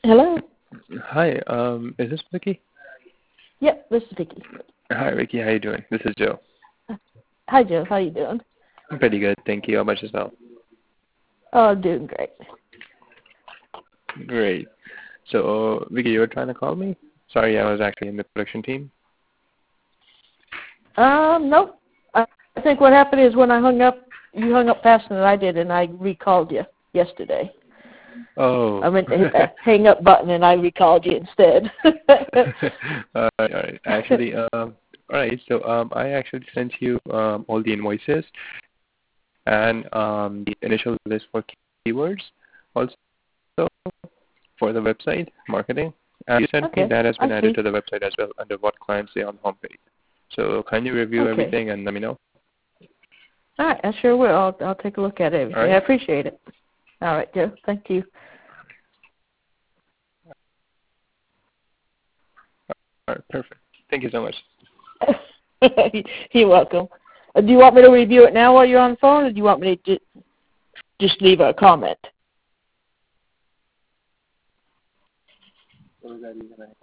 Hello. Hi, is this Vicky? Yep, this is Vicky. Hi, Vicky. How you doing? This is Joe. Hi, Joe. How you doing? I'm pretty good, thank you. How about yourself? Oh, I'm doing great. Great. So, Vicky, you were trying to call me? Sorry, I was actually in the production team. Nope. I think what happened is when I hung up, you hung up faster than I did, and I recalled you yesterday. Oh. I meant to hit that hang up button, and I recalled you instead. All right. Actually, all right. So, I actually sent you all the invoices and the initial list for keywords, also for the website marketing. And you sent me Okay, that has been I added see. to the website as well under what clients say on the homepage. So, can you review Okay. everything and let me know? All right, I sure will. I'll take a look at everything. All I right. appreciate it. All right, Joe. Thank you. All right. Perfect. Thank you so much. You're welcome. Do you want me to review it now while you're on the phone, or do you want me to just leave a comment?